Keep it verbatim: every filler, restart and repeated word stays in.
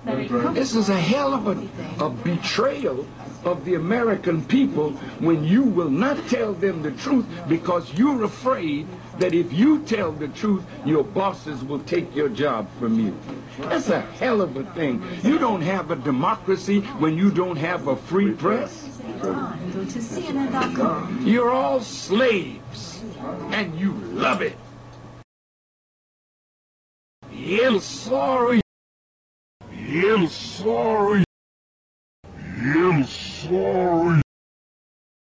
This is a hell of a, a betrayal of the American people when you will not tell them the truth because you're afraid that if you tell the truth, your bosses will take your job from you. That's a hell of a thing. You don't have a democracy when you don't have a free press. Go to C N N dot com. You're all slaves, and you love it. I'm sorry. I'm sorry. I'm sorry.